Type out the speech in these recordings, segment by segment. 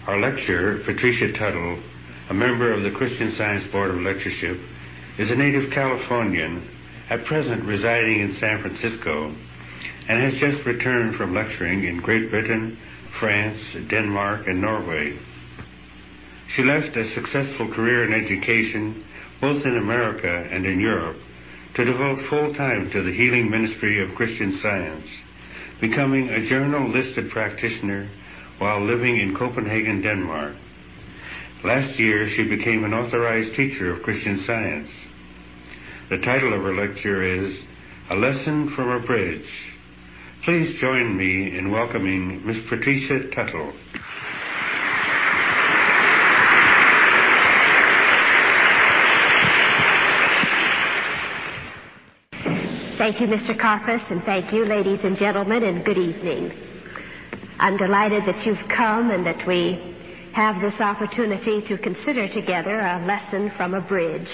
Our lecturer, Patricia Tuttle, a member of the Christian Science Board of Lectureship, is a native Californian, at present residing in San Francisco, and has just returned from lecturing in Great Britain, France, Denmark, and Norway. She left a successful career in education, both in America and in Europe, to devote full time to the healing ministry of Christian Science, becoming a journal-listed practitioner while living in Copenhagen, Denmark. Last year, she became an authorized teacher of Christian Science. The title of her lecture is A Lesson from a Bridge. Please join me in welcoming Miss Patricia Tuttle. Thank you, Mr. Karpus, and thank you, ladies and gentlemen, and good evening. I'm delighted that you've come and that we have this opportunity to consider together a lesson from a bridge.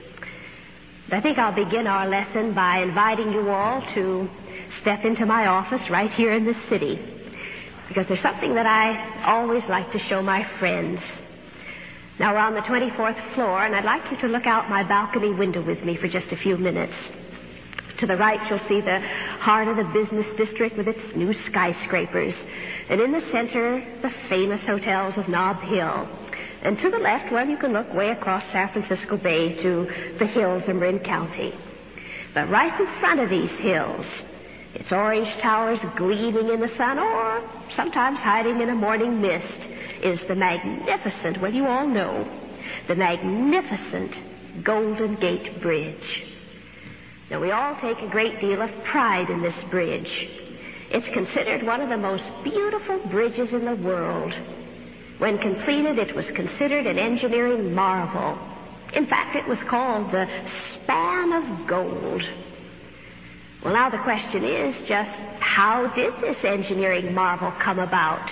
I think I'll begin our lesson by inviting you all to step into my office right here in this city, because there's something that I always like to show my friends. Now, we're on the 24th floor, and I'd like you to look out my balcony window with me for just a few minutes. To the right, you'll see the heart of the business district with its new skyscrapers. And in the center, the famous hotels of Nob Hill. And to the left, well, you can look way across San Francisco Bay to the hills of Marin County. But right in front of these hills, its orange towers gleaming in the sun, or sometimes hiding in a morning mist, is the magnificent, well, you all know, the magnificent Golden Gate Bridge. Now, we all take a great deal of pride in this bridge. It's considered one of the most beautiful bridges in the world. When completed, it was considered an engineering marvel. In fact, it was called the Span of Gold. Well, now the question is just, how did this engineering marvel come about?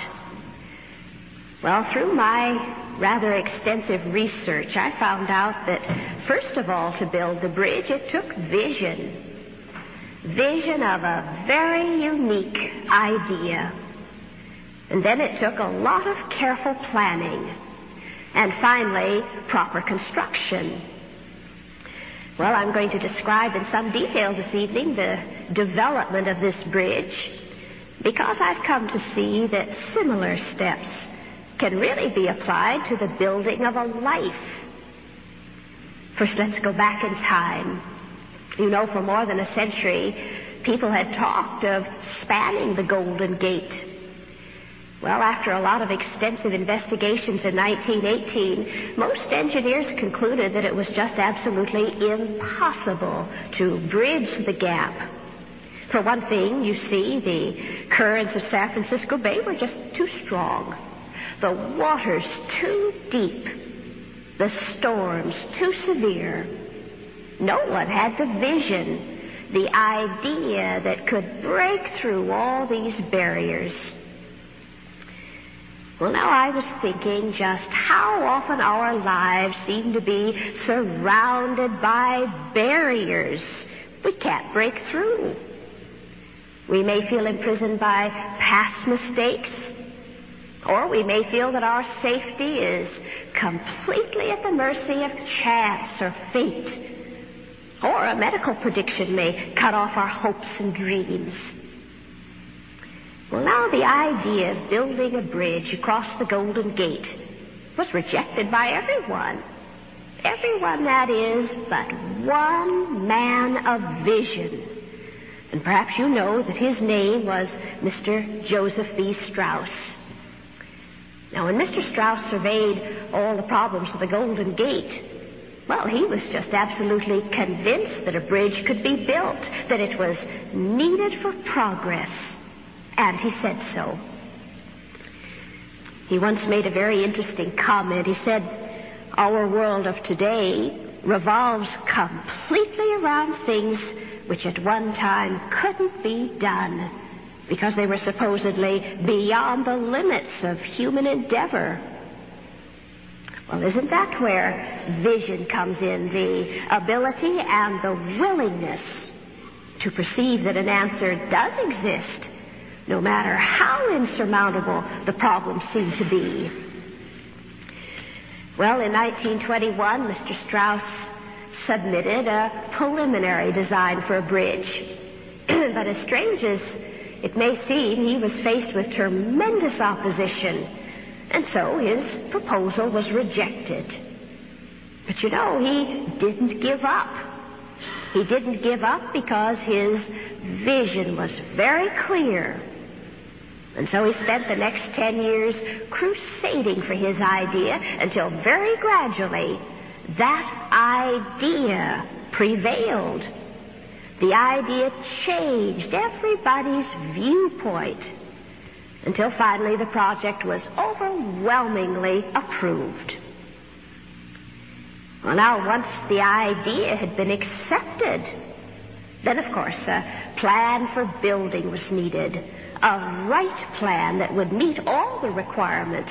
Well, through my rather extensive research, I found out that, first of all, to build the bridge, it took vision. Vision of a very unique idea. And then it took a lot of careful planning. And finally, proper construction. Well, I'm going to describe in some detail this evening the development of this bridge, because I've come to see that similar steps can really be applied to the building of a life. First, let's go back in time. You know, for more than a century, people had talked of spanning the Golden Gate. Well, after a lot of extensive investigations in 1918, most engineers concluded that it was just absolutely impossible to bridge the gap. For one thing, you see, the currents of San Francisco Bay were just too strong. The waters too deep, the storms too severe. No one had the vision, the idea that could break through all these barriers. Well, now I was thinking just how often our lives seem to be surrounded by barriers we can't break through. We may feel imprisoned by past mistakes, or we may feel that our safety is completely at the mercy of chance or fate. Or a medical prediction may cut off our hopes and dreams. Well, now the idea of building a bridge across the Golden Gate was rejected by everyone. Everyone, that is, but one man of vision. And perhaps you know that his name was Mr. Joseph B. Strauss. Now, when Mr. Strauss surveyed all the problems of the Golden Gate, well, he was just absolutely convinced that a bridge could be built, that it was needed for progress, and he said so. He once made a very interesting comment. He said, "Our world of today revolves completely around things which at one time couldn't be done, because they were supposedly beyond the limits of human endeavor." Well, isn't that where vision comes in? The ability and the willingness to perceive that an answer does exist, no matter how insurmountable the problems seem to be. Well, in 1921, Mr. Strauss submitted a preliminary design for a bridge. But as strange as it may seem, he was faced with tremendous opposition, and so his proposal was rejected. But you know, he didn't give up. He didn't give up because his vision was very clear. And so he spent the next 10 years crusading for his idea until very gradually that idea prevailed. The idea changed everybody's viewpoint until finally the project was overwhelmingly approved. Well, now, once the idea had been accepted, then, of course, a plan for building was needed, a right plan that would meet all the requirements.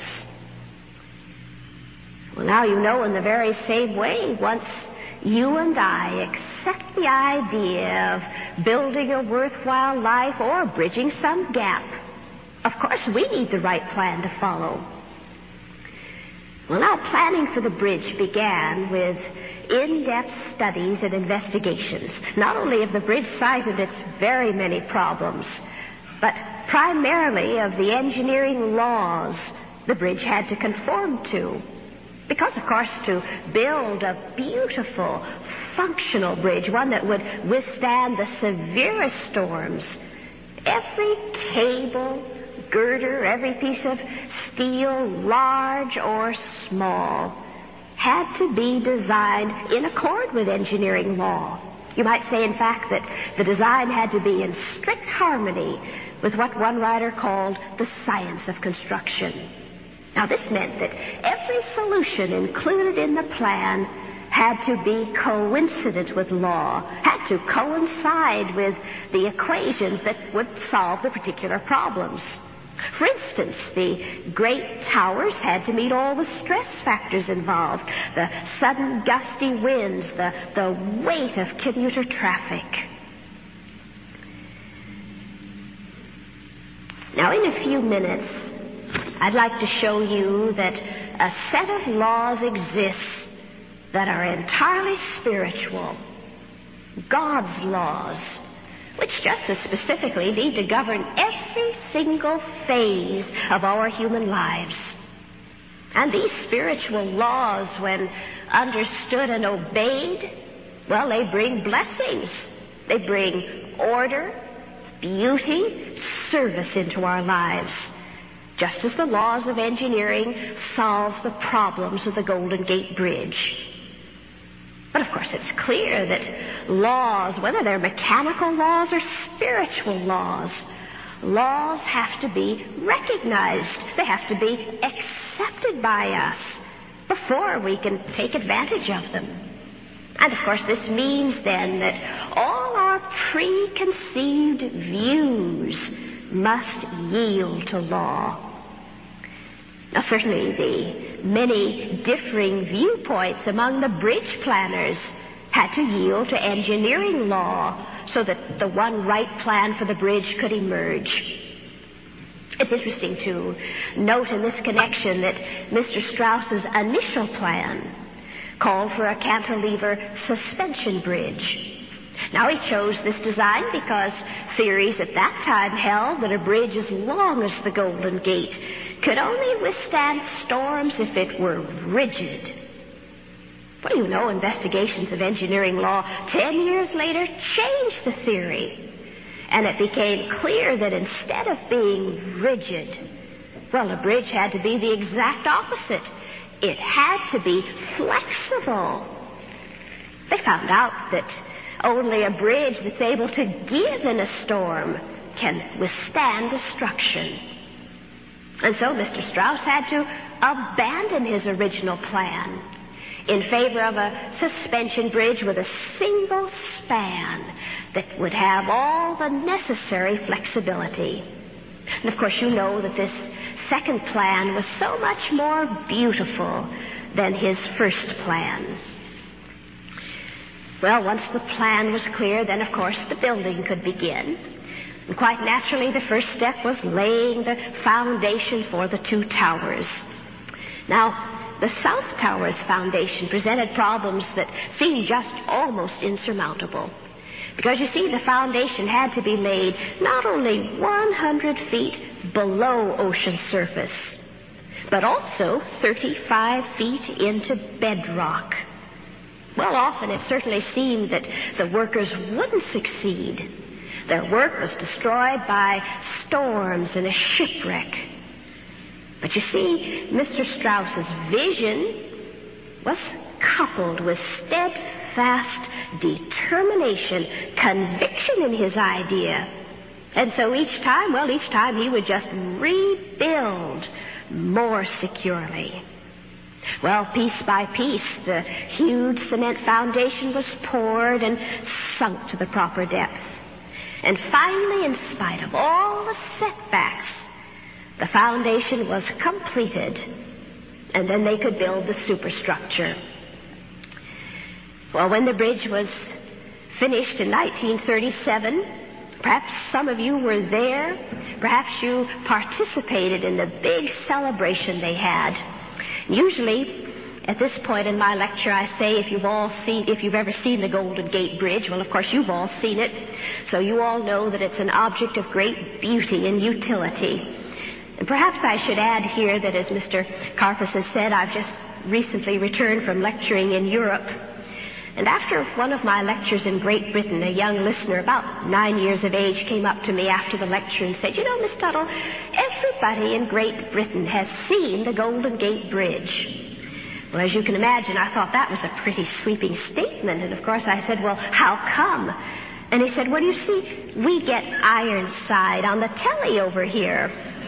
Well, now you know in the very same way, once you and I accept the idea of building a worthwhile life or bridging some gap, of course we need the right plan to follow. Well, now planning for the bridge began with in-depth studies and investigations, not only of the bridge site and its very many problems, but primarily of the engineering laws the bridge had to conform to. Because, of course, to build a beautiful, functional bridge, one that would withstand the severest storms, every cable, girder, every piece of steel, large or small, had to be designed in accord with engineering law. You might say, in fact, that the design had to be in strict harmony with what one writer called the science of construction. Now, this meant that every solution included in the plan had to be coincident with law, had to coincide with the equations that would solve the particular problems. For instance, the great towers had to meet all the stress factors involved, the sudden gusty winds, the weight of commuter traffic. Now, in a few minutes, I'd like to show you that a set of laws exists that are entirely spiritual, God's laws, which just as specifically need to govern every single phase of our human lives. And these spiritual laws, when understood and obeyed, well, they bring blessings. They bring order, beauty, service into our lives, just as the laws of engineering solve the problems of the Golden Gate Bridge. But, of course, it's clear that laws, whether they're mechanical laws or spiritual laws have to be recognized. They have to be accepted by us before we can take advantage of them. And, of course, this means, then, that all our preconceived views must yield to law. Now, certainly the many differing viewpoints among the bridge planners had to yield to engineering law so that the one right plan for the bridge could emerge. It's interesting to note in this connection that Mr. Strauss's initial plan called for a cantilever suspension bridge. Now, he chose this design because theories at that time held that a bridge as long as the Golden Gate could only withstand storms if it were rigid. Well, you know, investigations of engineering law 10 years later changed the theory. And it became clear that instead of being rigid, well, a bridge had to be the exact opposite. It had to be flexible. They found out that only a bridge that's able to give in a storm can withstand destruction. And so Mr. Strauss had to abandon his original plan in favor of a suspension bridge with a single span that would have all the necessary flexibility. And of course, you know that this second plan was so much more beautiful than his first plan. Well, once the plan was clear, then, of course, the building could begin. And quite naturally, the first step was laying the foundation for the two towers. Now, the South Tower's foundation presented problems that seemed just almost insurmountable. Because, you see, the foundation had to be laid not only 100 feet below ocean surface, but also 35 feet into bedrock. Well, often it certainly seemed that the workers wouldn't succeed. Their work was destroyed by storms and a shipwreck. But you see, Mr. Strauss's vision was coupled with steadfast determination, conviction in his idea. And so each time he would just rebuild more securely. Well, piece by piece, the huge cement foundation was poured and sunk to the proper depth. And finally, in spite of all the setbacks, the foundation was completed, and then they could build the superstructure. Well, when the bridge was finished in 1937, perhaps some of you were there. Perhaps you participated in the big celebration they had. Usually, at this point in my lecture, I say if you've ever seen the Golden Gate Bridge, well, of course, you've all seen it, so you all know that it's an object of great beauty and utility. And perhaps I should add here that, as Mr. Karpus has said, I've just recently returned from lecturing in Europe. And after one of my lectures in Great Britain, a young listener, about 9 years of age, came up to me after the lecture and said, "You know, Miss Tuttle, everybody in Great Britain has seen the Golden Gate Bridge." Well, as you can imagine, I thought that was a pretty sweeping statement. And, of course, I said, "Well, how come?" And he said, "Well, you see, we get Ironside on the telly over here."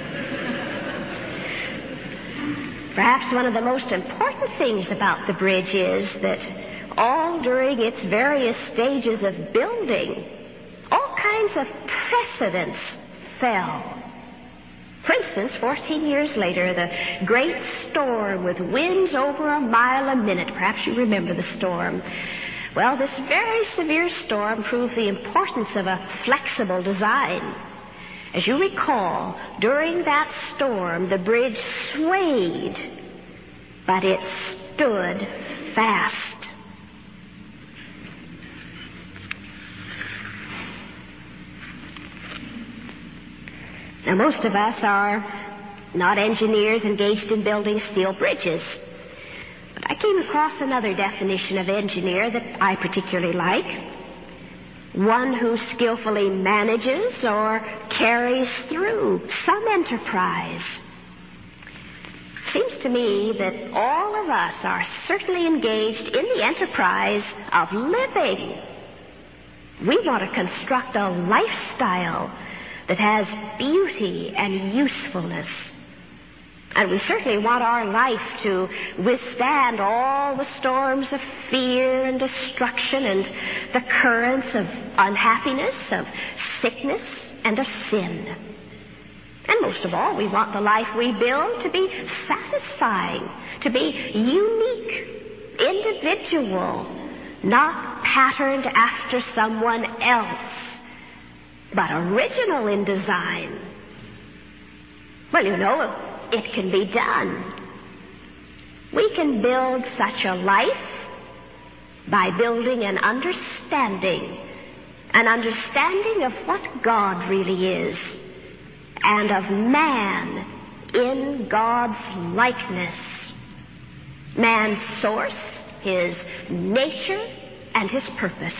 Perhaps one of the most important things about the bridge is that all during its various stages of building, all kinds of precedents fell. For instance, 14 years later, the great storm with winds over a mile a minute. Perhaps you remember the storm. Well, this very severe storm proved the importance of a flexible design. As you recall, during that storm, the bridge swayed, but it stood fast. Now, most of us are not engineers engaged in building steel bridges. But I came across another definition of engineer that I particularly like. One who skillfully manages or carries through some enterprise. Seems to me that all of us are certainly engaged in the enterprise of living. We want to construct a lifestyle that has beauty and usefulness. And we certainly want our life to withstand all the storms of fear and destruction and the currents of unhappiness, of sickness, and of sin. And most of all, we want the life we build to be satisfying, to be unique, individual, not patterned after someone else, but original in design. Well, you know, it can be done. We can build such a life by building an understanding of what God really is, and of man in God's likeness. Man's source, his nature, and his purpose.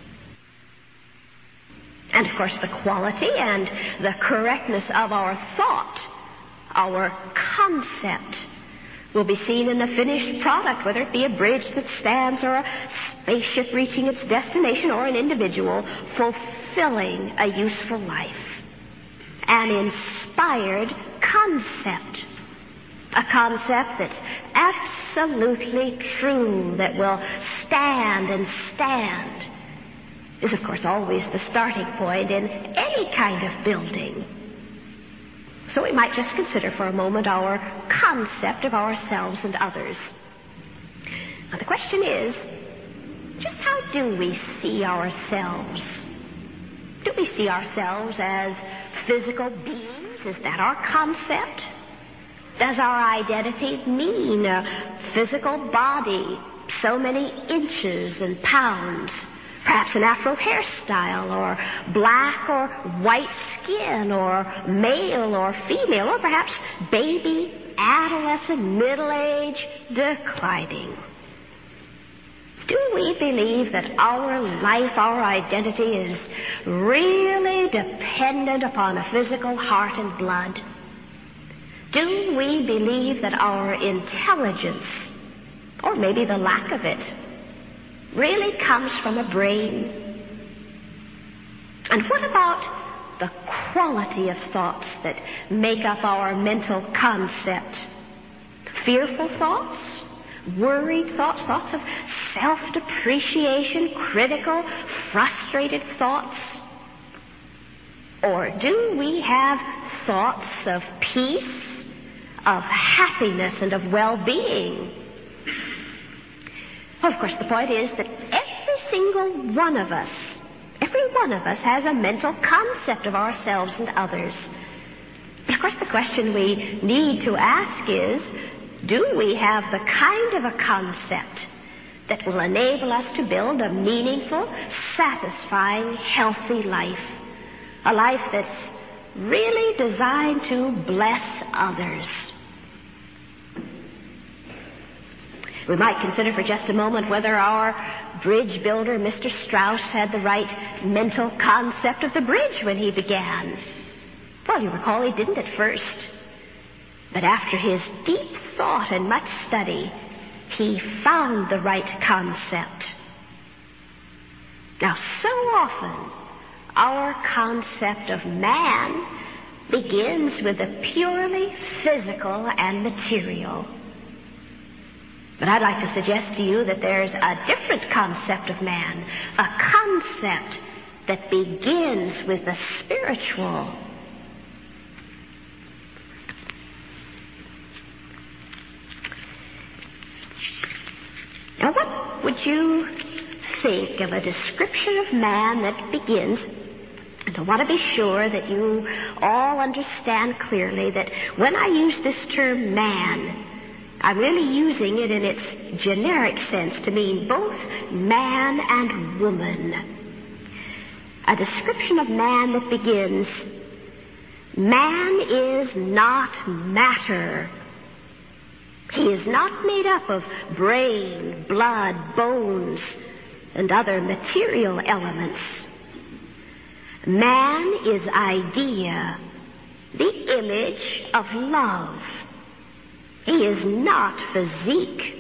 And, of course, the quality and the correctness of our thought, our concept, will be seen in the finished product, whether it be a bridge that stands or a spaceship reaching its destination or an individual fulfilling a useful life. An inspired concept. A concept that's absolutely true, that will stand and stand, is, of course, always the starting point in any kind of building. So we might just consider for a moment our concept of ourselves and others. Now, the question is, just how do we see ourselves? Do we see ourselves as physical beings? Is that our concept? Does our identity mean a physical body, so many inches and pounds, perhaps an afro hairstyle, or black or white skin, or male or female, or perhaps baby, adolescent, middle age, declining. Do we believe that our life, our identity is really dependent upon a physical heart and blood? Do we believe that our intelligence, or maybe the lack of it, really comes from a brain? And what about the quality of thoughts that make up our mental concept? Fearful thoughts? Worried thoughts? Thoughts of self-depreciation? Critical, frustrated thoughts? Or do we have thoughts of peace, of happiness, and of well-being? Well, of course, the point is that every single one of us has a mental concept of ourselves and others. But of course, the question we need to ask is, do we have the kind of a concept that will enable us to build a meaningful, satisfying, healthy life? A life that's really designed to bless others. We might consider for just a moment whether our bridge builder, Mr. Strauss, had the right mental concept of the bridge when he began. Well, you recall he didn't at first. But after his deep thought and much study, he found the right concept. Now, so often, our concept of man begins with the purely physical and material. But I'd like to suggest to you that there's a different concept of man, a concept that begins with the spiritual. Now, what would you think of a description of man that begins, and I want to be sure that you all understand clearly that when I use this term man, I'm really using it in its generic sense to mean both man and woman. A description of man that begins, man is not matter. He is not made up of brain, blood, bones, and other material elements. Man is idea, the image of love. He is not physique.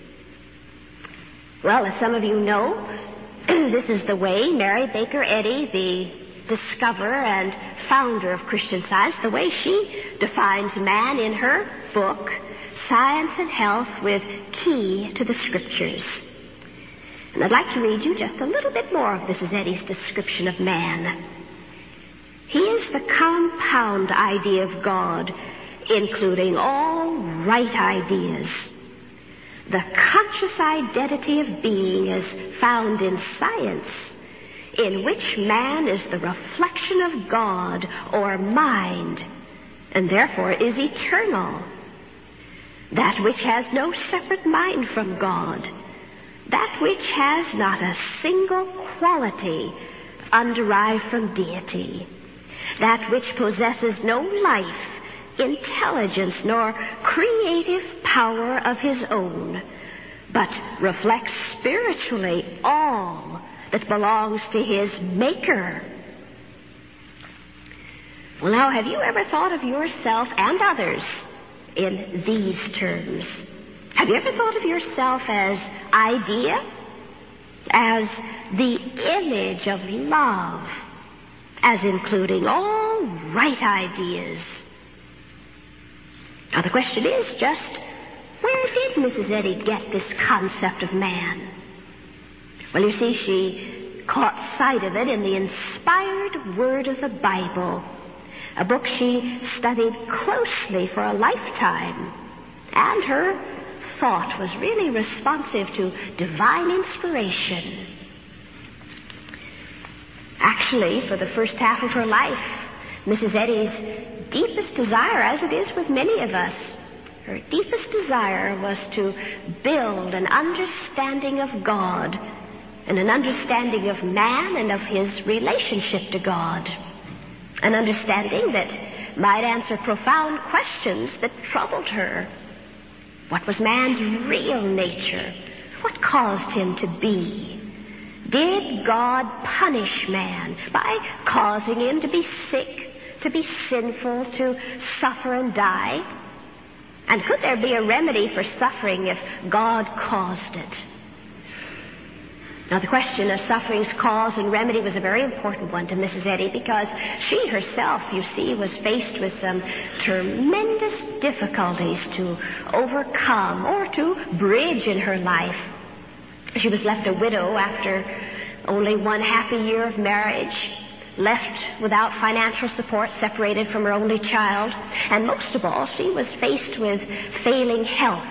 Well, as some of you know, this is the way Mary Baker Eddy, the discoverer and founder of Christian Science, the way she defines man in her book, Science and Health with Key to the Scriptures. And I'd like to read you just a little bit more of Mrs. Eddy's description of man. He is the compound idea of God, including all right ideas. The conscious identity of being is found in science, in which man is the reflection of God or mind, and therefore is eternal. That which has no separate mind from God, that which has not a single quality underived from deity, that which possesses no life, intelligence, nor creative power of his own, but reflects spiritually all that belongs to his Maker. Well, now, have you ever thought of yourself and others in these terms? Have you ever thought of yourself as idea, as the image of love, as including all right ideas? Now, the question is just, where did Mrs. Eddy get this concept of man? Well, you see, she caught sight of it in the inspired word of the Bible, a book she studied closely for a lifetime, and her thought was really responsive to divine inspiration. Actually, for the first half of her life, Mrs. Eddy's deepest desire, as it is with many of us, Her deepest desire was to build an understanding of God and an understanding of man and of his relationship to God. An understanding that might answer profound questions that troubled her. What was man's real nature? What caused him to be? Did God punish man by causing him to be sick, to be sinful, to suffer and die? And could there be a remedy for suffering if God caused it? Now, the question of suffering's cause and remedy was a very important one to Mrs. Eddy, because she herself, you see, was faced with some tremendous difficulties to overcome or to bridge in her life. She was left a widow after only one happy year of marriage, left without financial support, separated from her only child, and most of all, she was faced with failing health.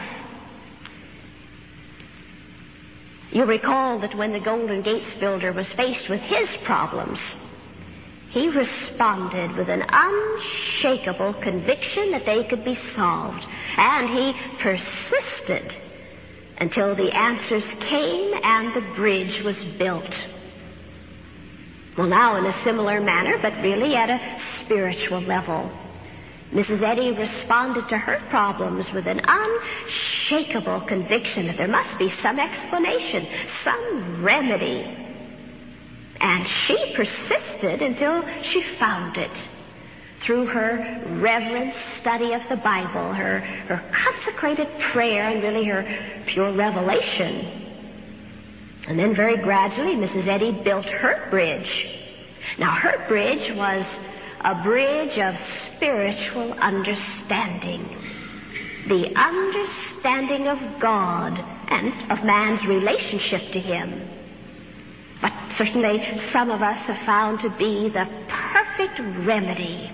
You'll recall that when the Golden Gates builder was faced with his problems, he responded with an unshakable conviction that they could be solved, and he persisted until the answers came and the bridge was built. Well, now in a similar manner, but really at a spiritual level, Mrs. Eddy responded to her problems with an unshakable conviction that there must be some explanation, some remedy. And she persisted until she found it. Through her reverent study of the Bible, her consecrated prayer, and really her pure revelation. And then very gradually, Mrs. Eddy built her bridge. Now, her bridge was a bridge of spiritual understanding. The understanding of God and of man's relationship to Him. But certainly some of us have found to be the perfect remedy.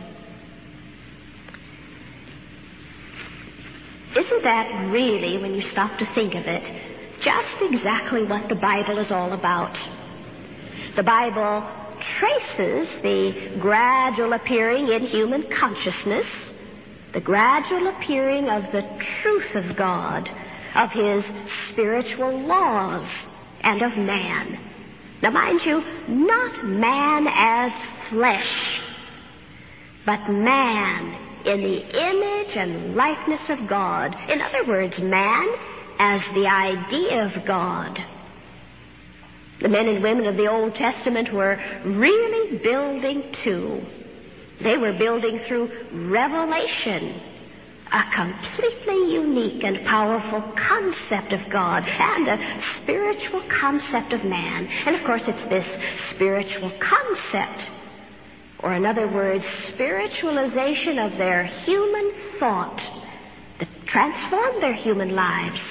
Isn't that really, when you stop to think of it, just exactly what the Bible is all about? The Bible traces the gradual appearing in human consciousness, the gradual appearing of the truth of God, of His spiritual laws, and of man. Now, mind you, not man as flesh, but man in the image and likeness of God. In other words, man as the idea of God. The men and women of the Old Testament were really building too. They were building through revelation a completely unique and powerful concept of God and a spiritual concept of man. And of course, it's this spiritual concept, or in other words, spiritualization of their human thought, that transformed their human lives.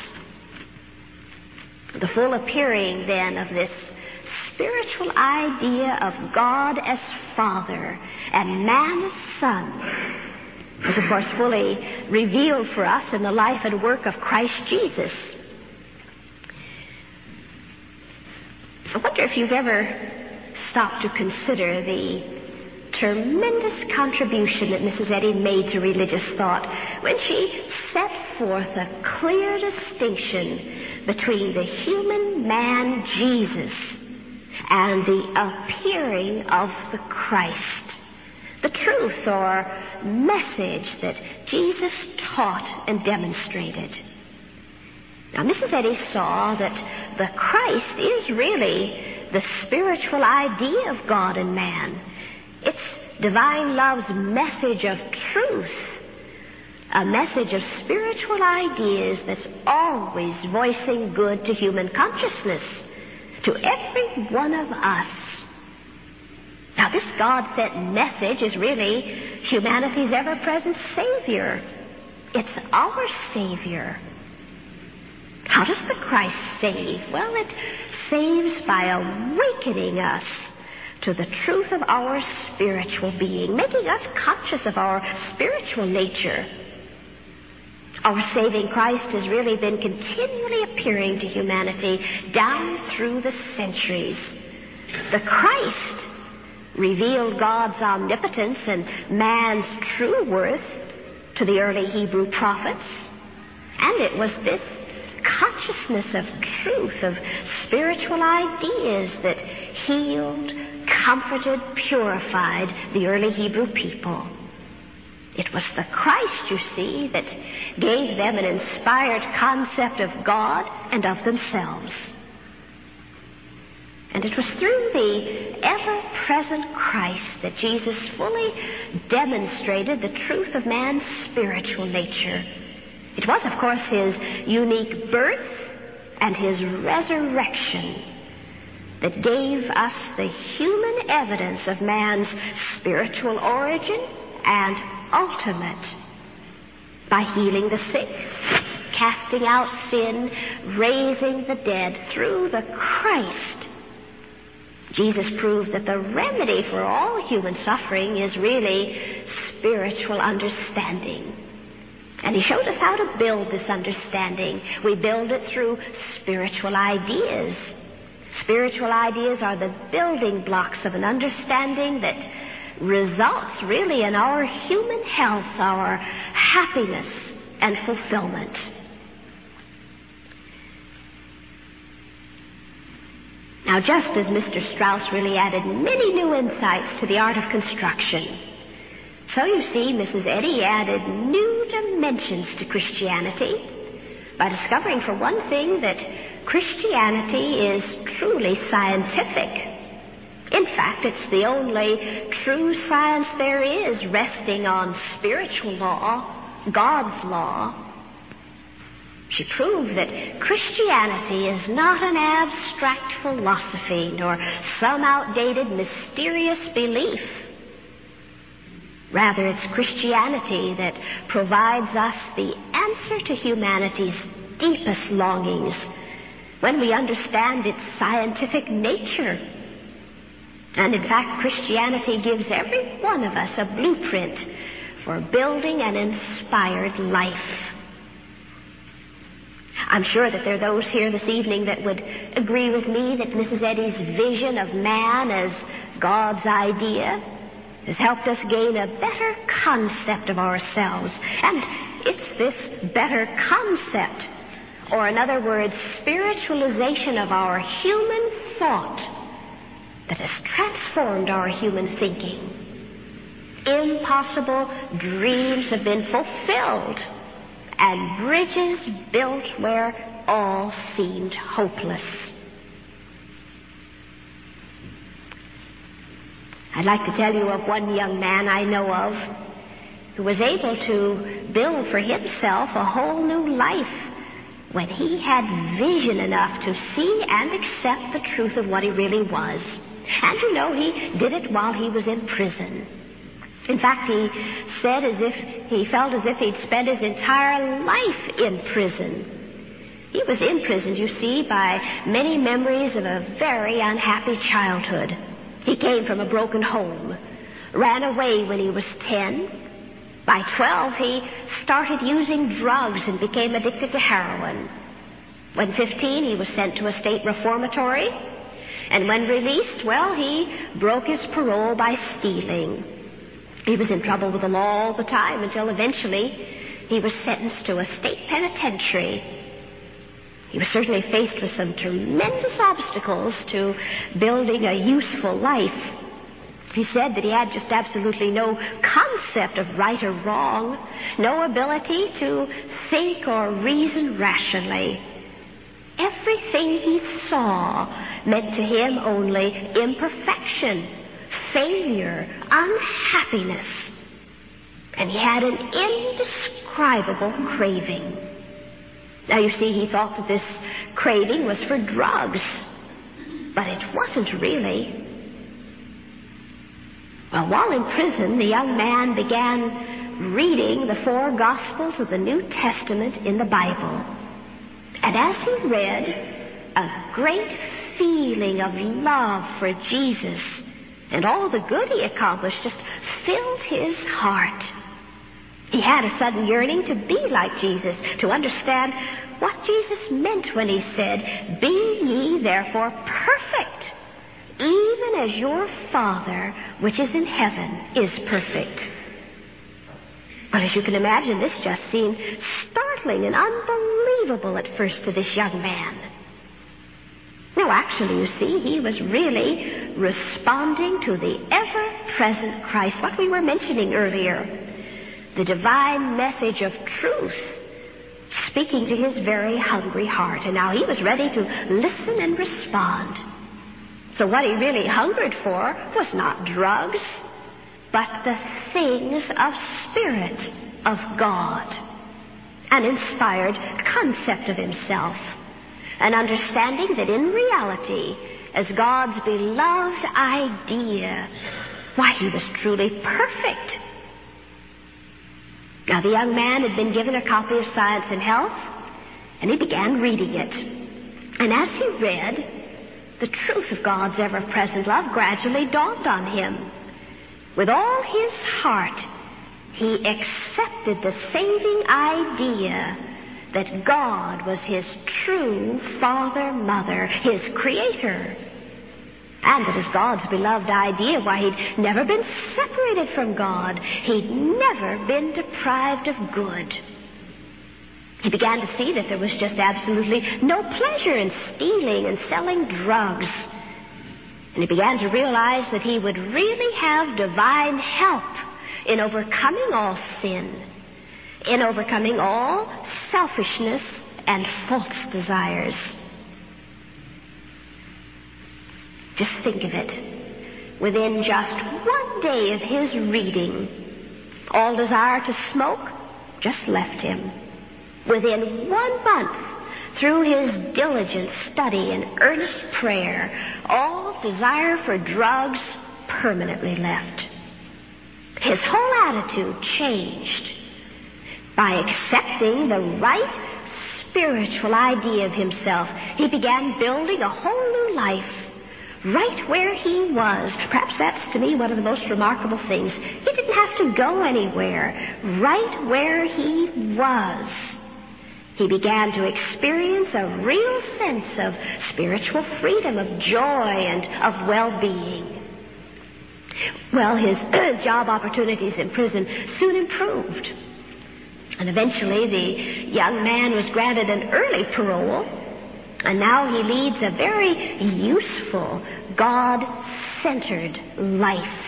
The full appearing, then, of this spiritual idea of God as Father and man as Son was, of course, fully revealed for us in the life and work of Christ Jesus. I wonder if you've ever stopped to consider the tremendous contribution that Mrs. Eddy made to religious thought when she set forth a clear distinction between the human man Jesus and the appearing of the Christ, the truth or message that Jesus taught and demonstrated. Now, Mrs. Eddy saw that the Christ is really the spiritual idea of God and man. It's divine love's message of truth, a message of spiritual ideas that's always voicing good to human consciousness, to every one of us. Now, this God-sent message is really humanity's ever-present Savior. It's our Savior. How does the Christ save? Well, it saves by awakening us to the truth of our spiritual being, making us conscious of our spiritual nature. Our saving Christ has really been continually appearing to humanity down through the centuries. The Christ revealed God's omnipotence and man's true worth to the early Hebrew prophets. And it was this consciousness of truth, of spiritual ideas that healed, comforted, purified the early Hebrew people. It was the Christ, you see, that gave them an inspired concept of God and of themselves. And it was through the ever-present Christ that Jesus fully demonstrated the truth of man's spiritual nature. It was, of course, his unique birth and his resurrection that gave us the human evidence of man's spiritual origin and ultimate, by healing the sick, casting out sin, raising the dead through the Christ. Jesus proved that the remedy for all human suffering is really spiritual understanding. And he showed us how to build this understanding. We build it through spiritual ideas. Spiritual ideas are the building blocks of an understanding that results really in our human health, our happiness and fulfillment. Now, just as Mr. Strauss really added many new insights to the art of construction, so you see Mrs. Eddy added new dimensions to Christianity by discovering, for one thing, that Christianity is truly scientific. In fact, it's the only true science there is, resting on spiritual law, God's law. She proved that Christianity is not an abstract philosophy nor some outdated, mysterious belief. Rather, it's Christianity that provides us the answer to humanity's deepest longings when we understand its scientific nature. And in fact, Christianity gives every one of us a blueprint for building an inspired life. I'm sure that there are those here this evening that would agree with me that Mrs. Eddy's vision of man as God's idea has helped us gain a better concept of ourselves. And it's this better concept, or in other words, spiritualization of our human thought, that has transformed our human thinking. Impossible dreams have been fulfilled, and bridges built where all seemed hopeless. I'd like to tell you of one young man I know of who was able to build for himself a whole new life when he had vision enough to see and accept the truth of what he really was. And you know, he did it while he was in prison. In fact, he said he felt as if he'd spent his entire life in prison. He was imprisoned, you see, by many memories of a very unhappy childhood. He came from a broken home, ran away when he was 10. By 12, he started using drugs and became addicted to heroin. When 15, he was sent to a state reformatory. And when released, well, he broke his parole by stealing. He was in trouble with the law all the time until eventually he was sentenced to a state penitentiary. He was certainly faced with some tremendous obstacles to building a useful life. He said that he had just absolutely no concept of right or wrong, no ability to think or reason rationally. Everything he saw meant to him only imperfection, failure, unhappiness. And he had an indescribable craving. Now, you see, he thought that this craving was for drugs, but it wasn't really. Well, while in prison, the young man began reading the 4 Gospels of the New Testament in the Bible. And as he read, a great feeling of love for Jesus and all the good he accomplished just filled his heart. He had a sudden yearning to be like Jesus, to understand what Jesus meant when he said, "Be ye therefore perfect, even as your Father which is in heaven is perfect." But as you can imagine, this just seemed startling startling and unbelievable at first to this young man. No, actually, you see, he was really responding to the ever-present Christ, what we were mentioning earlier, the divine message of truth, speaking to his very hungry heart. And now he was ready to listen and respond. So what he really hungered for was not drugs, but the things of spirit of God, an inspired concept of himself, an understanding that in reality, as God's beloved idea, why, he was truly perfect. Now, the young man had been given a copy of Science and Health, and he began reading it. And as he read, the truth of God's ever-present love gradually dawned on him. With all his heart, he accepted the saving idea that God was his true father, mother, his creator. And that as God's beloved idea, why, he'd never been separated from God. He'd never been deprived of good. He began to see that there was just absolutely no pleasure in stealing and selling drugs. And he began to realize that he would really have divine help in overcoming all sin, in overcoming all selfishness and false desires. Just think of it. Within just one day of his reading, all desire to smoke just left him. Within 1 month, through his diligent study and earnest prayer, all desire for drugs permanently left. His whole attitude changed. By accepting the right spiritual idea of himself, he began building a whole new life right where he was. Perhaps that's, to me, one of the most remarkable things. He didn't have to go anywhere. Right where he was, he began to experience a real sense of spiritual freedom, of joy, and of well-being. Well, his job opportunities in prison soon improved. And eventually the young man was granted an early parole, and now he leads a very useful, God-centered life.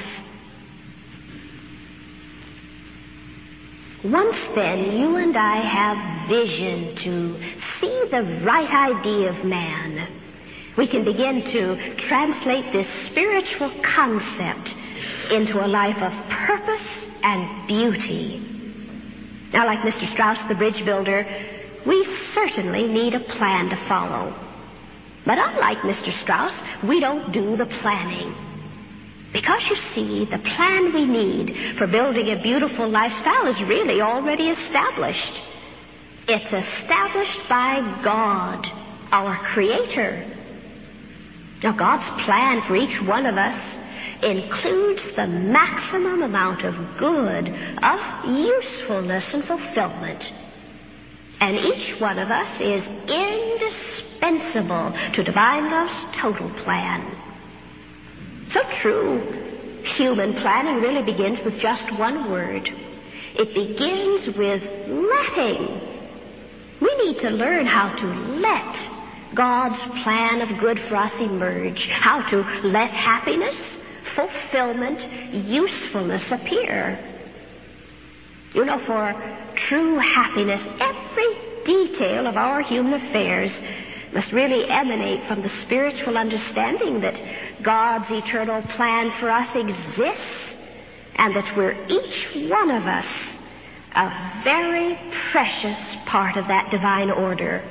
Once then, you and I have vision to see the right idea of man. We can begin to translate this spiritual concept into a life of purpose and beauty. Now, like Mr. Strauss, the bridge builder, we certainly need a plan to follow. But unlike Mr. Strauss, we don't do the planning. Because, you see, the plan we need for building a beautiful lifestyle is really already established. It's established by God, our Creator. Now, God's plan for each one of us includes the maximum amount of good, of usefulness and fulfillment. And each one of us is indispensable to divine love's total plan. So true, human planning really begins with just one word. It begins with letting. We need to learn how to let God's plan of good for us emerge, how to let happiness, fulfillment, usefulness appear. You know, for true happiness, every detail of our human affairs must really emanate from the spiritual understanding that God's eternal plan for us exists, and that we're each one of us a very precious part of that divine order.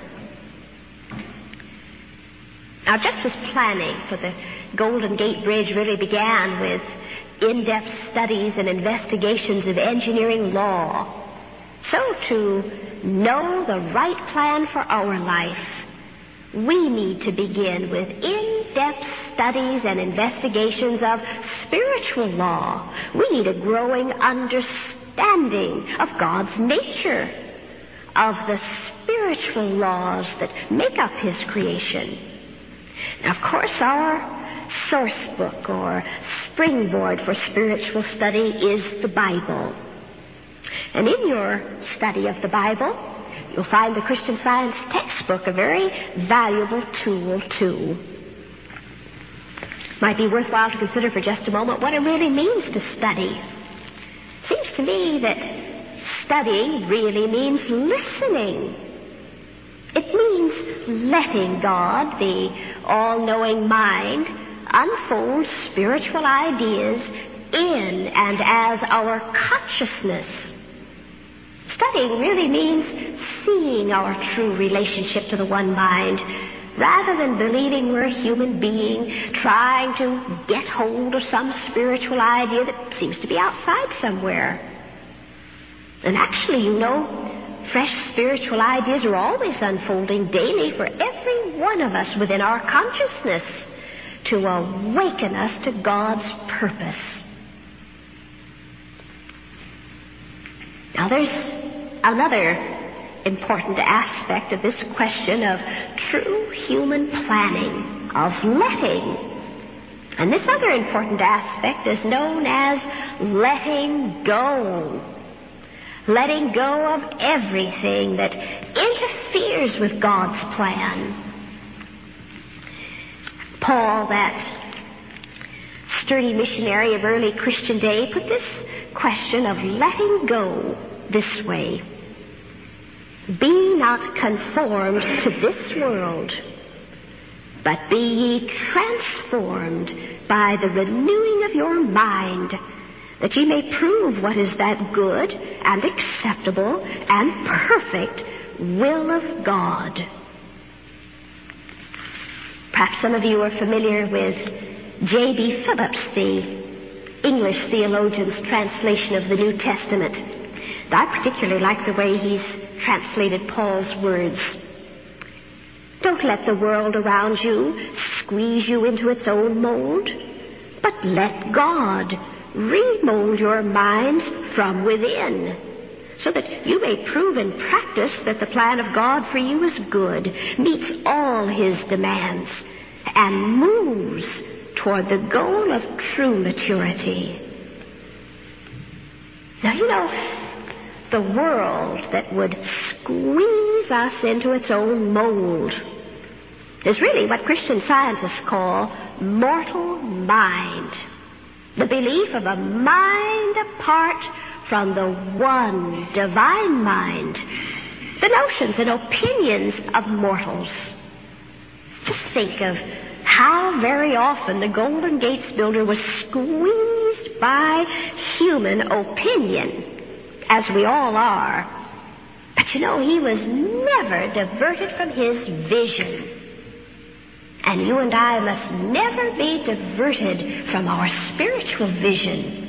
Now, just as planning for the Golden Gate Bridge really began with in-depth studies and investigations of engineering law, so to know the right plan for our life, we need to begin with in-depth studies and investigations of spiritual law. We need a growing understanding of God's nature, of the spiritual laws that make up His creation. Now, of course, our source book or springboard for spiritual study is the Bible. And in your study of the Bible, you'll find the Christian Science textbook a very valuable tool, too. Might be worthwhile to consider for just a moment what it really means to study. Seems to me that studying really means listening. It means letting God, the all-knowing mind, unfold spiritual ideas in and as our consciousness. Studying really means seeing our true relationship to the one mind, rather than believing we're a human being trying to get hold of some spiritual idea that seems to be outside somewhere. And actually, you know, fresh spiritual ideas are always unfolding daily for every one of us within our consciousness to awaken us to God's purpose. Now, there's another important aspect of this question of true human planning, of letting. And this other important aspect is known as letting go. Letting go of everything that interferes with God's plan. Paul, that sturdy missionary of early Christian day, put this question of letting go this way. Be not conformed to this world, but be ye transformed by the renewing of your mind, that ye may prove what is that good and acceptable and perfect will of God. Perhaps some of you are familiar with J.B. Phillips, the English theologian's translation of the New Testament. I particularly like the way he's translated Paul's words. Don't let the world around you squeeze you into its own mold, but let God remold your minds from within, so that you may prove in practice that the plan of God for you is good, meets all His demands, and moves toward the goal of true maturity. Now, you know, the world that would squeeze us into its own mold is really what Christian scientists call mortal mind. The belief of a mind apart from the one divine mind. The notions and opinions of mortals. Just think of how very often the Golden Gates builder was squeezed by human opinion, as we all are. But you know, he was never diverted from his vision. And you and I must never be diverted from our spiritual vision.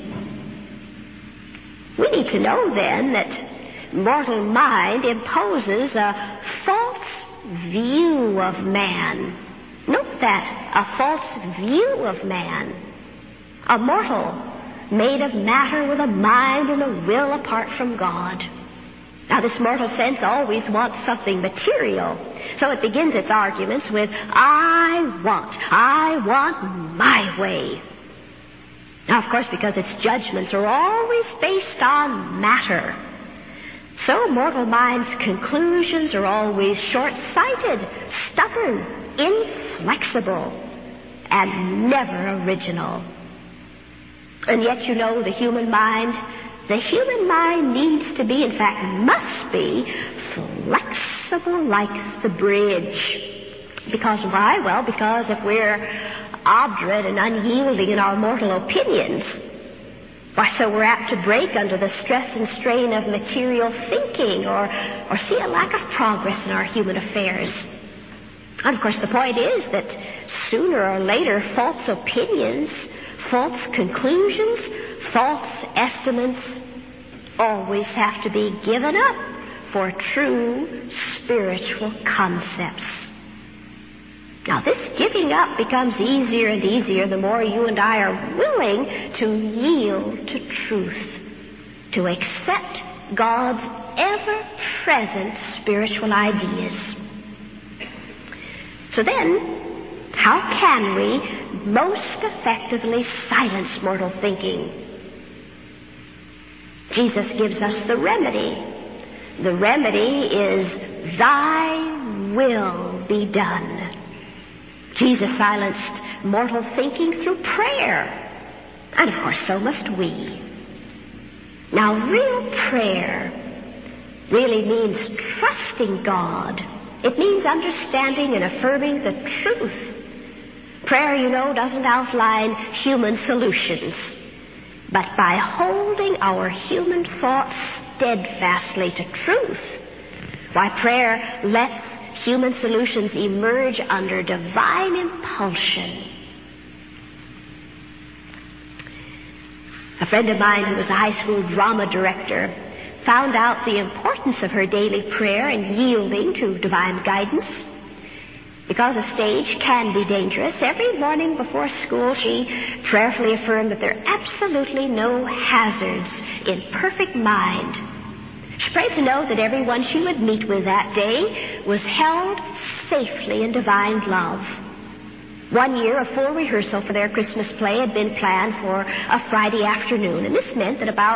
We need to know then that mortal mind imposes a false view of man. Note that, a false view of man. A mortal made of matter with a mind and a will apart from God. Now, this mortal sense always wants something material. So it begins its arguments with, I want my way. Now, of course, because its judgments are always based on matter, so mortal mind's conclusions are always short-sighted, stubborn, inflexible, and never original. And yet, you know, the human mind needs to be, in fact, must be, flexible like the bridge. Because why? Well, because if we're obdurate and unyielding in our mortal opinions, why, so we're apt to break under the stress and strain of material thinking or see a lack of progress in our human affairs. And, of course, the point is that sooner or later, false opinions, false conclusions, false estimates always have to be given up for true spiritual concepts. Now, this giving up becomes easier and easier the more you and I are willing to yield to truth, to accept God's ever-present spiritual ideas. So then, how can we most effectively silence mortal thinking? Jesus gives us the remedy. the remedy is, Thy will be done. Jesus silenced mortal thinking through prayer. And of course, so must we. Now, real prayer really means trusting God. It means understanding and affirming the truth. Prayer, you know, doesn't outline human solutions, but by holding our human thoughts steadfastly to truth. Why, prayer lets human solutions emerge under divine impulsion. A friend of mine who was a high school drama director found out the importance of her daily prayer and yielding to divine guidance. Because a stage can be dangerous, every morning before school she prayerfully affirmed that there are absolutely no hazards in perfect mind. She prayed to know that everyone she would meet with that day was held safely in divine love. One year, a full rehearsal for their Christmas play had been planned for a Friday afternoon, and this meant that about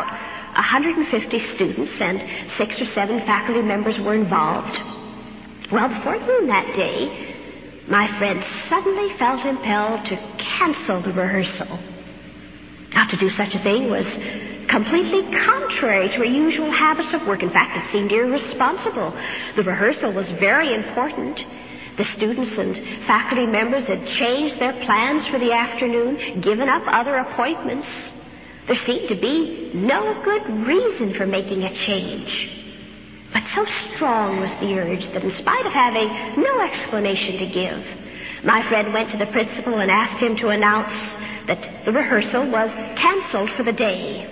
150 students and 6 or 7 faculty members were involved. Well, before noon that day, my friend suddenly felt impelled to cancel the rehearsal. Now, to do such a thing was completely contrary to her usual habits of work. In fact, it seemed irresponsible. The rehearsal was very important. The students and faculty members had changed their plans for the afternoon, given up other appointments. There seemed to be no good reason for making a change. But so strong was the urge that in spite of having no explanation to give, my friend went to the principal and asked him to announce that the rehearsal was canceled for the day.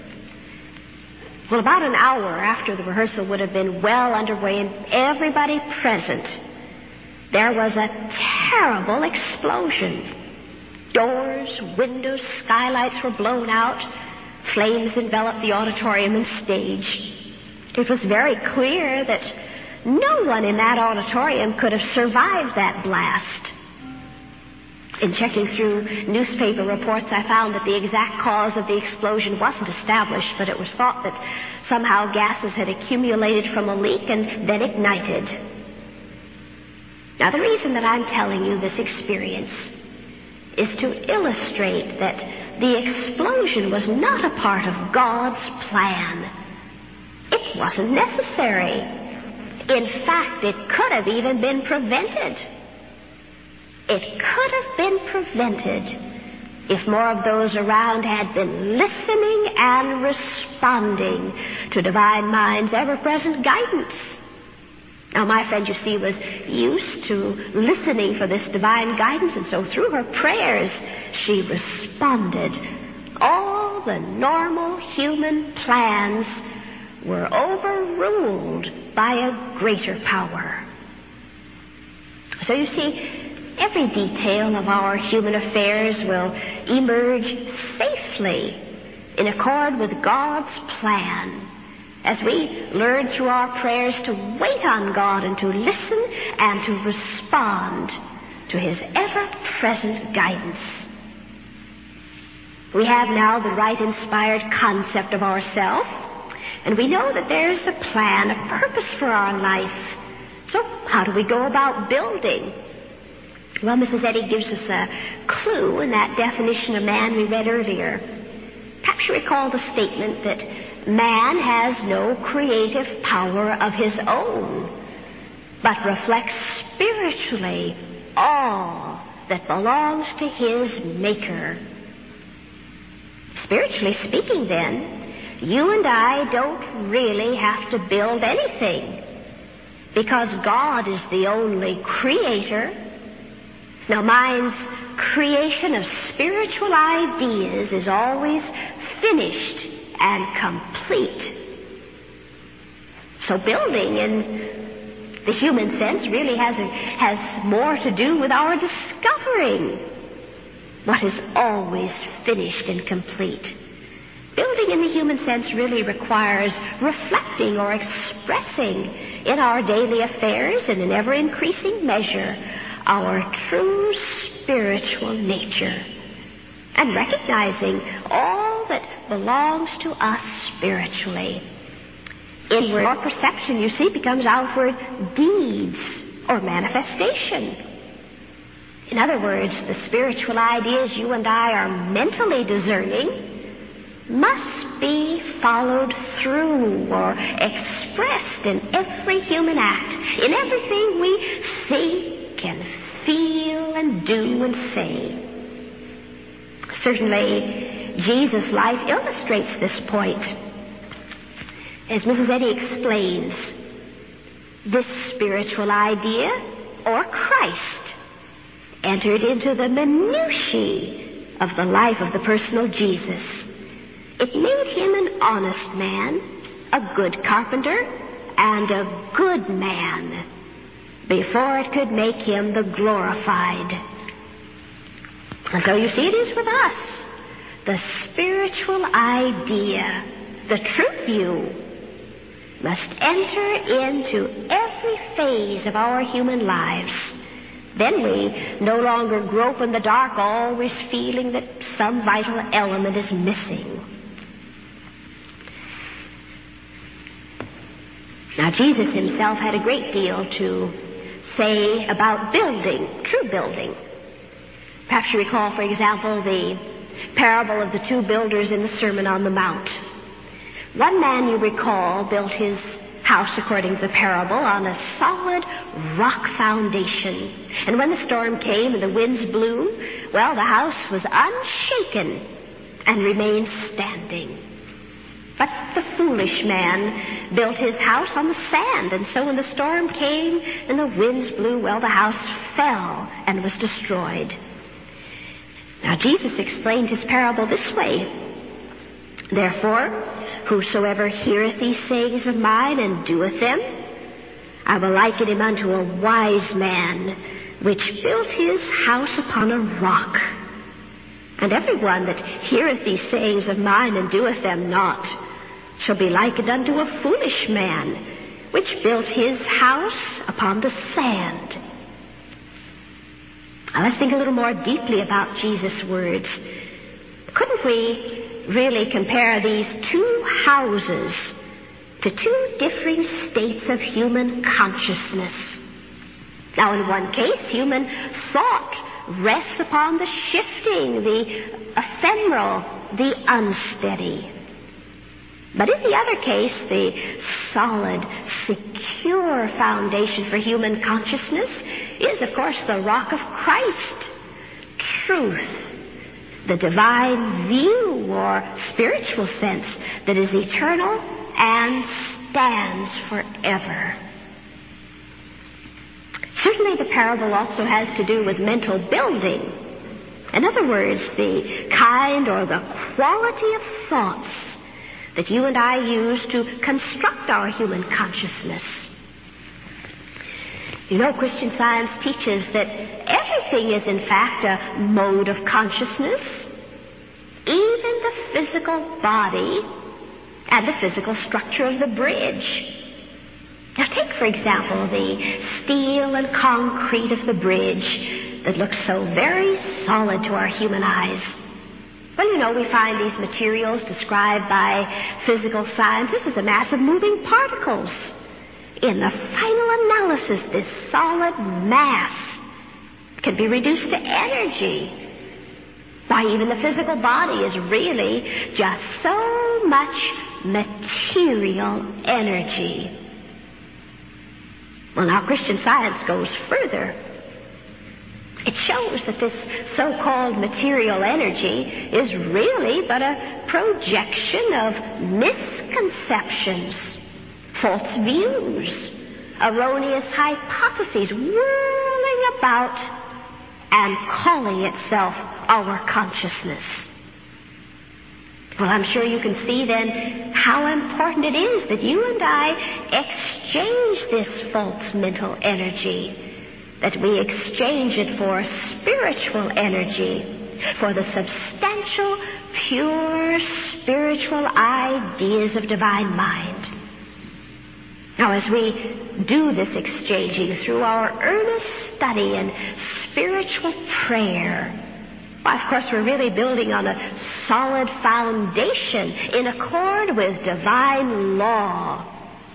Well, about an hour after the rehearsal would have been well underway and everybody present, there was a terrible explosion. Doors, windows, skylights were blown out. Flames enveloped the auditorium and stage. It was very clear that no one in that auditorium could have survived that blast. In checking through newspaper reports, I found that the exact cause of the explosion wasn't established, but it was thought that somehow gases had accumulated from a leak and then ignited. Now, the reason that I'm telling you this experience is to illustrate that the explosion was not a part of God's plan. It wasn't necessary. In fact, it could have even been prevented. It could have been prevented if more of those around had been listening and responding to divine mind's ever-present guidance. Now, my friend, you see, was used to listening for this divine guidance, and so through her prayers, she responded. All the normal human plans were overruled by a greater power. So you see, every detail of our human affairs will emerge safely in accord with God's plan as we learn through our prayers to wait on God and to listen and to respond to His ever-present guidance. We have now the right inspired concept of ourselves, and we know that there's a plan, a purpose for our life. So how do we go about building? Well, Mrs. Eddy gives us a clue in that definition of man we read earlier. Perhaps you recall the statement that man has no creative power of his own, but reflects spiritually all that belongs to his Maker. Spiritually speaking, then, you and I don't really have to build anything, because God is the only creator. Now, man's creation of spiritual ideas is always finished and complete. So building in the human sense really has more to do with our discovering what is always finished and complete. Building in the human sense really requires reflecting or expressing in our daily affairs and in ever-increasing measure our true spiritual nature and recognizing all that belongs to us spiritually. Inward or perception, you see, becomes outward deeds or manifestation. In other words, the spiritual ideas you and I are mentally discerning must be followed through or expressed in every human act, in everything we think and feel and do and say. Certainly, Jesus' life illustrates this point. As Mrs. Eddy explains, this spiritual idea, or Christ, entered into the minutiae of the life of the personal Jesus. It made him an honest man, a good carpenter, and a good man, before it could make him the glorified. And so you see, it is with us. The spiritual idea, the true view, must enter into every phase of our human lives. Then we no longer grope in the dark, always feeling that some vital element is missing. Now, Jesus himself had a great deal to say about building, true building. Perhaps you recall, for example, the parable of the two builders in the Sermon on the Mount. One man, you recall, built his house, according to the parable, on a solid rock foundation. And when the storm came and the winds blew, well, the house was unshaken and remained standing. But the foolish man built his house on the sand, and so when the storm came and the winds blew, well, the house fell and was destroyed. Now, Jesus explained his parable this way. Therefore, whosoever heareth these sayings of mine and doeth them, I will liken him unto a wise man, which built his house upon a rock. And every one that heareth these sayings of mine and doeth them not shall be likened unto a foolish man, which built his house upon the sand. Now let's think a little more deeply about Jesus' words. Couldn't we really compare these two houses to two differing states of human consciousness? Now, in one case, human thought rests upon the shifting, the ephemeral, the unsteady. But in the other case, the solid, secure foundation for human consciousness is, of course, the rock of Christ, truth, the divine view or spiritual sense that is eternal and stands forever. Certainly the parable also has to do with mental building. In other words, the kind or the quality of thoughts that you and I use to construct our human consciousness. You know, Christian Science teaches that everything is in fact a mode of consciousness, even the physical body and the physical structure of the bridge. Now take, for example, the steel and concrete of the bridge that looks so very solid to our human eyes. Well, you know, we find these materials described by physical scientists as a mass of moving particles. In the final analysis, this solid mass can be reduced to energy. Why, even the physical body is really just so much material energy. Well, now Christian Science goes further. It shows that this so-called material energy is really but a projection of misconceptions, false views, erroneous hypotheses whirling about and calling itself our consciousness. Well, I'm sure you can see then how important it is that you and I exchange this false mental energy, that we exchange it for spiritual energy, for the substantial, pure, spiritual ideas of divine mind. Now, as we do this exchanging through our earnest study and spiritual prayer, why, of course, we're really building on a solid foundation in accord with divine law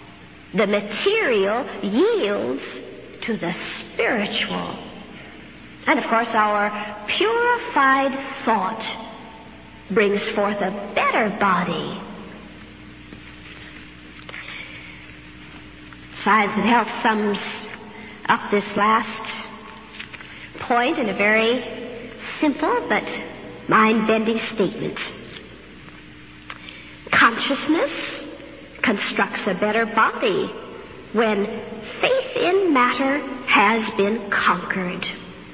The material yields to the spiritual. And of course, our purified thought brings forth a better body. Science and Health sums up this last point in a very simple but mind-bending statement. Consciousness constructs a better body when faith in matter has been conquered.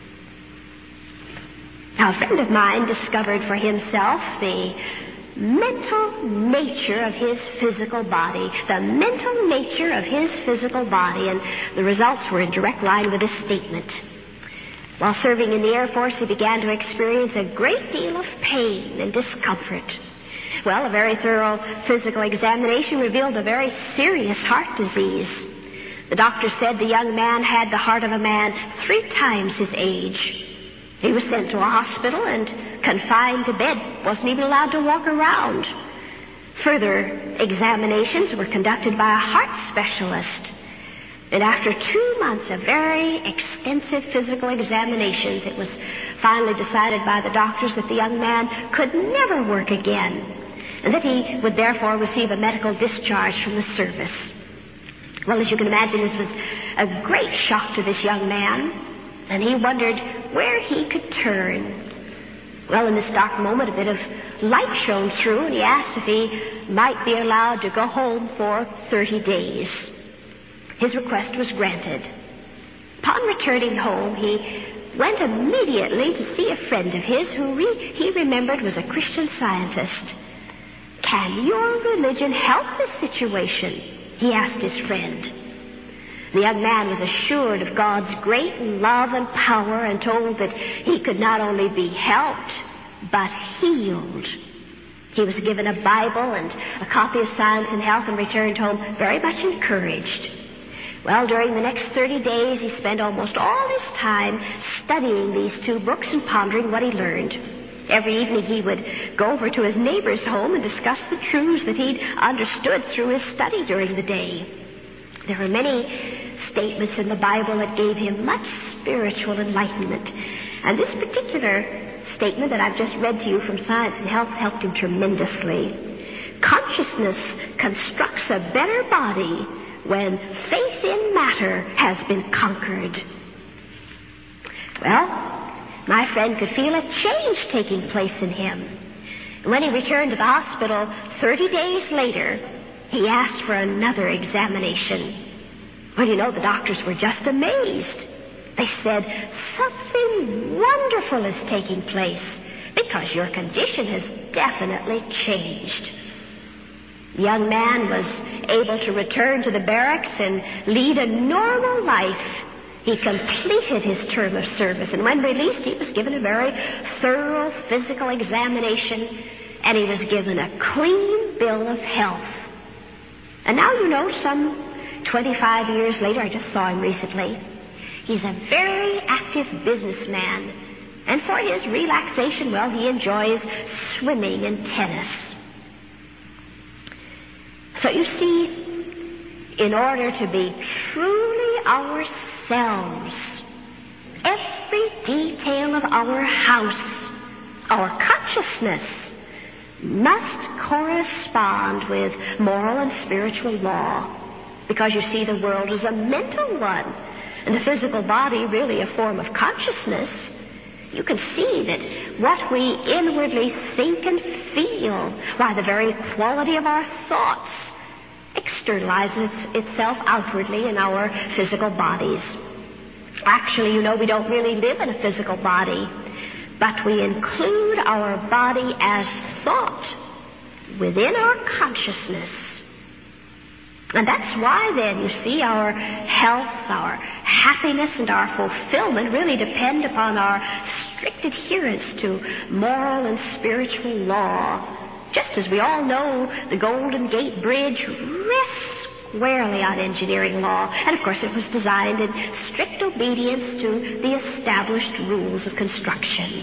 Now, a friend of mine discovered for himself the mental nature of his physical body, and the results were in direct line with his statement. While serving in the Air Force, he began to experience a great deal of pain and discomfort. Well, a very thorough physical examination revealed a very serious heart disease. The doctor said the young man had the heart of a man 3 times his age. He was sent to a hospital and confined to bed, wasn't even allowed to walk around. Further examinations were conducted by a heart specialist. And after 2 months of very extensive physical examinations, it was finally decided by the doctors that the young man could never work again, and that he would therefore receive a medical discharge from the service. Well, as you can imagine, this was a great shock to this young man, and he wondered where he could turn. Well, in this dark moment, a bit of light shone through, and he asked if he might be allowed to go home for 30 days. His request was granted. Upon returning home, he went immediately to see a friend of his who he remembered was a Christian Scientist. "Can your religion help this situation?" he asked his friend. The young man was assured of God's great love and power and told that he could not only be helped, but healed. He was given a Bible and a copy of Science and Health and returned home very much encouraged. Well, during the next 30 days, he spent almost all his time studying these 2 books and pondering what he learned. Every evening he would go over to his neighbor's home and discuss the truths that he'd understood through his study during the day. There were many statements in the Bible that gave him much spiritual enlightenment. And this particular statement that I've just read to you from Science and Health helped him tremendously. Consciousness constructs a better body when faith in matter has been conquered. Well, my friend could feel a change taking place in him. When he returned to the hospital 30 days later, he asked for another examination. Well, the doctors were just amazed. They said, "Something wonderful is taking place because your condition has definitely changed." The young man was able to return to the barracks and lead a normal life. He completed his term of service, and when released, he was given a very thorough physical examination, and he was given a clean bill of health. And now, some 25 years later, I just saw him recently. He's a very active businessman, and for his relaxation, well, he enjoys swimming and tennis. So you see, in order to be truly ourselves, every detail of our house, our consciousness, must correspond with moral and spiritual law. Because you see, the world is a mental one, and the physical body really a form of consciousness. You can see that what we inwardly think and feel, why the very quality of our thoughts, externalizes itself outwardly in our physical bodies. Actually, we don't really live in a physical body, but we include our body as thought within our consciousness. And that's why then, you see, our health, our happiness, and our fulfillment really depend upon our strict adherence to moral and spiritual law. Just as we all know, the Golden Gate Bridge rests squarely on engineering law. And of course, it was designed in strict obedience to the established rules of construction.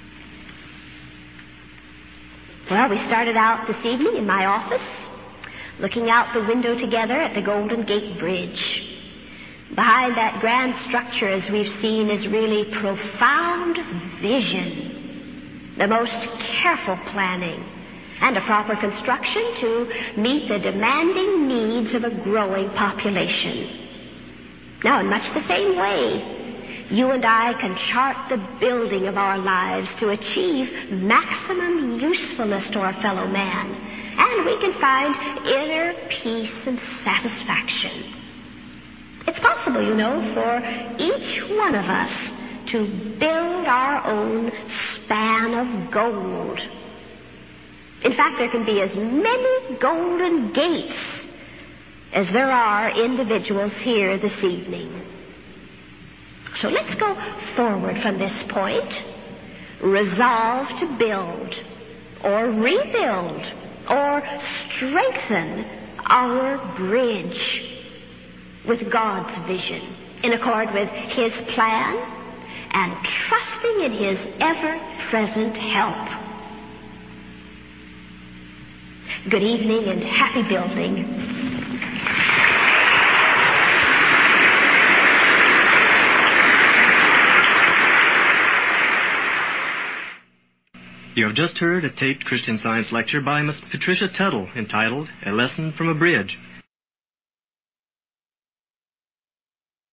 Well, we started out this evening in my office looking out the window together at the Golden Gate Bridge. Behind that grand structure, as we've seen, is really profound vision, the most careful planning, and a proper construction to meet the demanding needs of a growing population. Now, in much the same way, you and I can chart the building of our lives to achieve maximum usefulness to our fellow man, and we can find inner peace and satisfaction. It's possible, you know, for each one of us to build our own span of gold. In fact, there can be as many golden gates as there are individuals here this evening. So let's go forward from this point, resolve to build or rebuild or strengthen our bridge with God's vision, in accord with His plan, and trusting in His ever-present help. Good evening and happy building. You have just heard a taped Christian Science lecture by Miss Patricia Tuttle entitled A Lesson from a Bridge.